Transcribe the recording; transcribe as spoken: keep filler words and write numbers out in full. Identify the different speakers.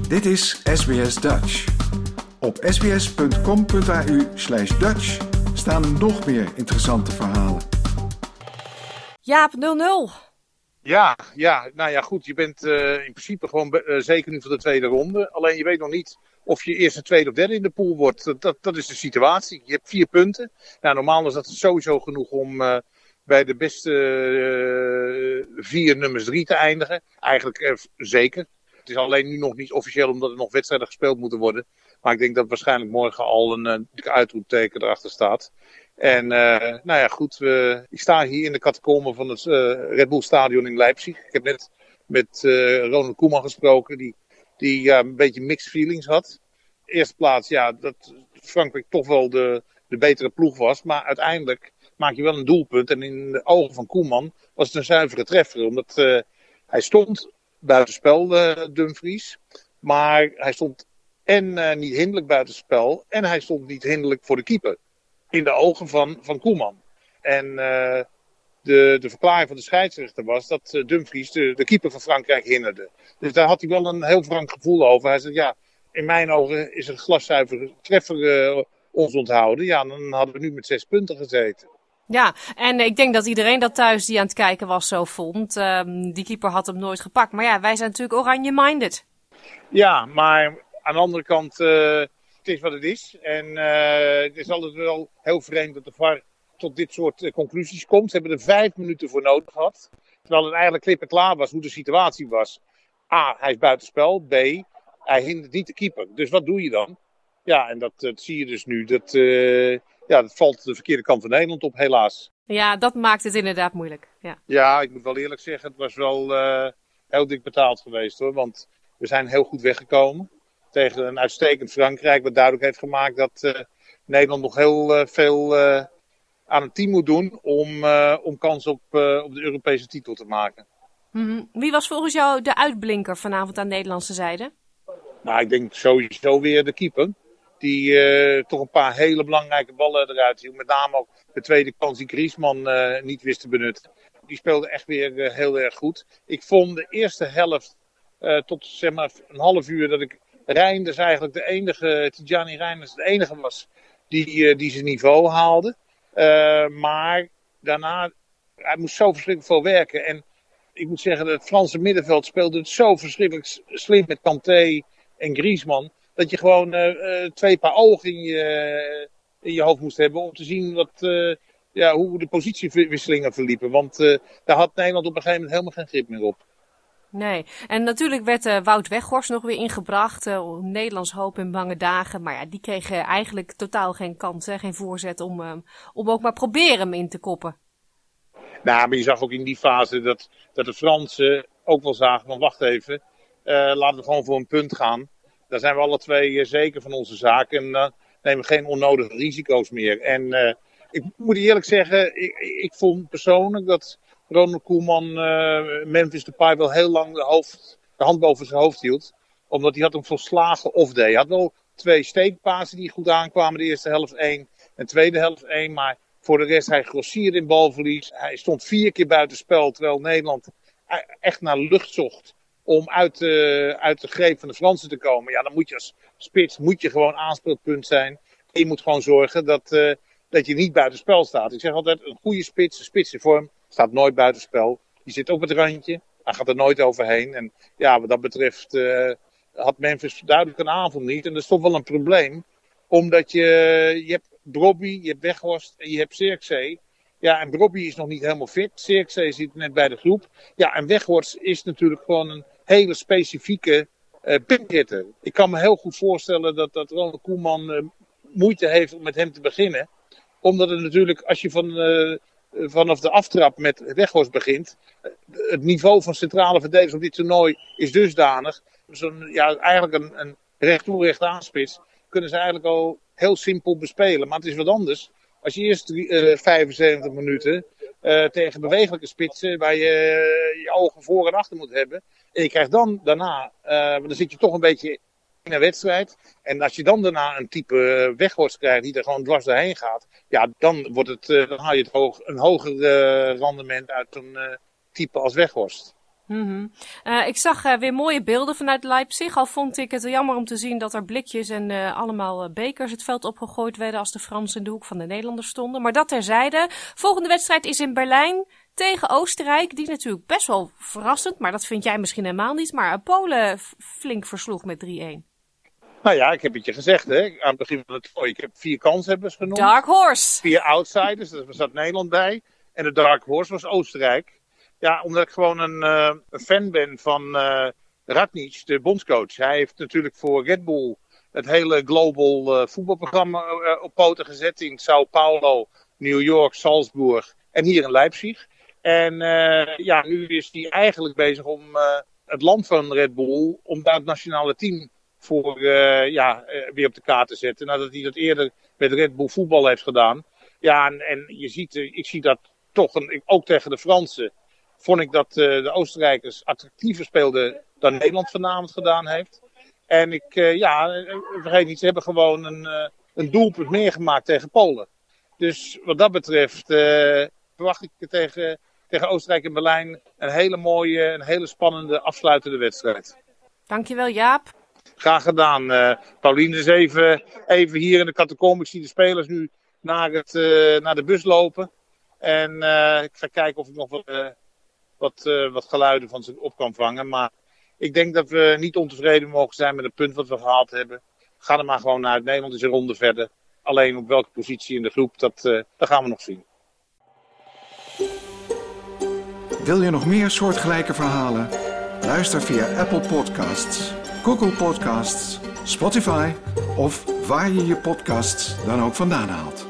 Speaker 1: Dit is S B S Dutch. Op sbs.com.au slash Dutch staan nog meer interessante verhalen.
Speaker 2: Jaap, nul nul.
Speaker 3: Ja, ja, nou ja, goed. Je bent uh, in principe gewoon uh, zeker nu voor de tweede ronde. Alleen je weet nog niet of je eerste, tweede of derde in de pool wordt. Dat, dat, dat is de situatie. Je hebt vier punten. Nou, normaal is dat sowieso genoeg om uh, bij de beste uh, vier nummers drie te eindigen. Eigenlijk uh, zeker. Het is alleen nu nog niet officieel omdat er nog wedstrijden gespeeld moeten worden. Maar ik denk dat waarschijnlijk morgen al een uh, uitroepteken erachter staat. En uh, nou ja, goed, we, ik sta hier in de catacomben van het uh, Red Bull Stadion in Leipzig. Ik heb net met uh, Ronald Koeman gesproken, die, die ja, een beetje mixed feelings had. Eerste plaats, ja, dat Frankrijk toch wel de, de betere ploeg was. Maar uiteindelijk maak je wel een doelpunt. En in de ogen van Koeman was het een zuivere treffer. Omdat uh, hij stond buitenspel, uh, Dumfries. Maar hij stond en uh, niet hinderlijk buitenspel. En hij stond niet hinderlijk voor de keeper. In de ogen van, van Koeman. En uh, de, de verklaring van de scheidsrechter was dat uh, Dumfries de, de keeper van Frankrijk hinderde. Dus daar had hij wel een heel frank gevoel over. Hij zei, ja, in mijn ogen is een glaszuivere treffer uh, ons onthouden. Ja, dan hadden we nu met zes punten gezeten.
Speaker 2: Ja, en ik denk dat iedereen dat thuis die aan het kijken was zo vond. Um, die keeper had hem nooit gepakt. Maar ja, wij zijn natuurlijk oranje-minded.
Speaker 3: Ja, maar aan de andere kant... Uh, Het is wat het is. En uh, het is altijd wel heel vreemd dat de V A R tot dit soort uh, conclusies komt. Ze hebben er vijf minuten voor nodig gehad. Terwijl het eigenlijk klip en klaar was hoe de situatie was. A, hij is buitenspel. B, hij hindert niet de keeper. Dus wat doe je dan? Ja, en dat, dat zie je dus nu. Dat, uh, ja, dat valt de verkeerde kant van Nederland op, helaas.
Speaker 2: Ja, dat maakt het inderdaad moeilijk. Ja,
Speaker 3: ja ik moet wel eerlijk zeggen, het was wel uh, heel dik betaald geweest hoor. Want we zijn heel goed weggekomen. Tegen een uitstekend Frankrijk, wat duidelijk heeft gemaakt dat uh, Nederland nog heel uh, veel uh, aan het team moet doen om, uh, om kans op, uh, op de Europese titel te maken.
Speaker 2: Mm-hmm. Wie was volgens jou de uitblinker vanavond aan de Nederlandse zijde?
Speaker 3: Nou, ik denk sowieso weer de keeper. Die uh, toch een paar hele belangrijke ballen eruit hield. Met name ook de tweede kans die Griezmann uh, niet wist te benutten. Die speelde echt weer uh, heel erg goed. Ik vond de eerste helft uh, tot zeg maar een half uur dat ik... Reinders eigenlijk de enige, Tidjani Reinders de enige was die, uh, die zijn niveau haalde. Uh, maar daarna, hij moest zo verschrikkelijk veel werken. En ik moet zeggen, het Franse middenveld speelde het zo verschrikkelijk slim met Kanté en Griezmann. Dat je gewoon uh, uh, twee paar ogen in je, uh, in je hoofd moest hebben om te zien wat, uh, ja, hoe de positiewisselingen verliepen. Want uh, daar had Nederland op een gegeven moment helemaal geen grip meer op.
Speaker 2: Nee, en natuurlijk werd uh, Wout Weghorst nog weer ingebracht. Uh, Nederlands hoop in bange dagen. Maar ja, die kreeg uh, eigenlijk totaal geen kans, hè, geen voorzet om, uh, om ook maar proberen hem in te koppen.
Speaker 3: Nou, maar je zag ook in die fase dat, dat de Fransen ook wel zagen van wacht even, uh, laten we gewoon voor een punt gaan. Daar zijn we alle twee uh, zeker van onze zaak en uh, nemen geen onnodige risico's meer. En uh, ik moet eerlijk zeggen, ik, ik vond persoonlijk dat... Ronald Koeman uh, Memphis Depay wel heel lang de, hoofd, de hand boven zijn hoofd hield. Omdat hij had een volslagen off-day. Hij had wel twee steekpasen die goed aankwamen. De eerste helft één en de tweede helft één. Maar voor de rest hij grossierde in balverlies. Hij stond vier keer buiten spel. Terwijl Nederland echt naar lucht zocht om uit, uh, uit de greep van de Fransen te komen. Ja, dan moet je als spits moet je gewoon aanspeelpunt zijn. En je moet gewoon zorgen dat, uh, dat je niet buiten spel staat. Ik zeg altijd, een goede spits, een spits in vorm... Staat nooit buitenspel. Die zit op het randje. Hij gaat er nooit overheen. En ja, wat dat betreft uh, had Memphis duidelijk een avond niet. En dat is toch wel een probleem. Omdat je, je hebt Brobby, je hebt Weghorst en je hebt Zirkzee. Ja, en Brobby is nog niet helemaal fit. Zirkzee zit net bij de groep. Ja, en Weghorst is natuurlijk gewoon een hele specifieke uh, pinhitter. Ik kan me heel goed voorstellen dat, dat Ronald Koeman uh, moeite heeft om met hem te beginnen. Omdat het natuurlijk, als je van... Uh, vanaf de aftrap met Weghorst begint. Het niveau van centrale verdedigers op dit toernooi is dusdanig. Zo'n, ja, eigenlijk een, een recht toe recht aanspits. Kunnen ze eigenlijk al heel simpel bespelen. Maar het is wat anders. Als je eerst uh, vijfenzeventig minuten uh, tegen bewegelijke spitsen. Waar je uh, je ogen voor en achter moet hebben. En je krijgt dan daarna. Uh, dan zit je toch een beetje in een wedstrijd. En als je dan daarna een type Weghorst krijgt die er gewoon dwars doorheen gaat. Ja, dan, wordt het, uh, dan haal je het hoog, een hoger uh, rendement uit een uh, type als Weghorst.
Speaker 2: Mm-hmm. Uh, ik zag uh, weer mooie beelden vanuit Leipzig. Al vond ik het jammer om te zien dat er blikjes en uh, allemaal uh, bekers het veld opgegooid werden als de Fransen in de hoek van de Nederlanders stonden. Maar dat terzijde. Volgende wedstrijd is in Berlijn tegen Oostenrijk. Die natuurlijk best wel verrassend, maar dat vind jij misschien helemaal niet. Maar uh, Polen f- flink versloeg met drie-een.
Speaker 3: Nou ja, ik heb het je gezegd, hè. Aan het begin van het toernooi. Ik heb vier kanshebbers genoemd.
Speaker 2: Dark Horse.
Speaker 3: Vier outsiders, daar zat Nederland bij. En de Dark Horse was Oostenrijk. Ja, omdat ik gewoon een, uh, een fan ben van uh, Radnič, de bondscoach. Hij heeft natuurlijk voor Red Bull het hele global uh, voetbalprogramma uh, op poten gezet. In Sao Paulo, New York, Salzburg en hier in Leipzig. En uh, ja, nu is hij eigenlijk bezig om uh, het land van Red Bull, om daar het nationale team voor uh, ja, uh, weer op de kaart te zetten. Nadat hij dat eerder met Red Bull voetbal heeft gedaan. Ja, en, en je ziet, uh, ik zie dat toch, een, ook tegen de Fransen, vond ik dat uh, de Oostenrijkers attractiever speelden dan Nederland vanavond gedaan heeft. En ik, uh, ja, vergeet niet, ze hebben gewoon een, uh, een doelpunt meer gemaakt tegen Polen. Dus wat dat betreft uh, verwacht ik tegen, tegen Oostenrijk en Berlijn een hele mooie, een hele spannende afsluitende wedstrijd.
Speaker 2: Dankjewel, Jaap.
Speaker 3: Graag gedaan. Uh, Paulien is even, even hier in de catacombe. Ik zie de spelers nu naar, het, uh, naar de bus lopen. En uh, ik ga kijken of ik nog wat, uh, wat, uh, wat geluiden van ze op kan vangen. Maar ik denk dat we niet ontevreden mogen zijn met het punt wat we gehaald hebben. Ga er maar gewoon naar. Nederland is een ronde verder. Alleen op welke positie in de groep, dat, uh, dat gaan we nog zien.
Speaker 1: Wil je nog meer soortgelijke verhalen? Luister via Apple Podcasts, Google Podcasts, Spotify of waar je je podcasts dan ook vandaan haalt.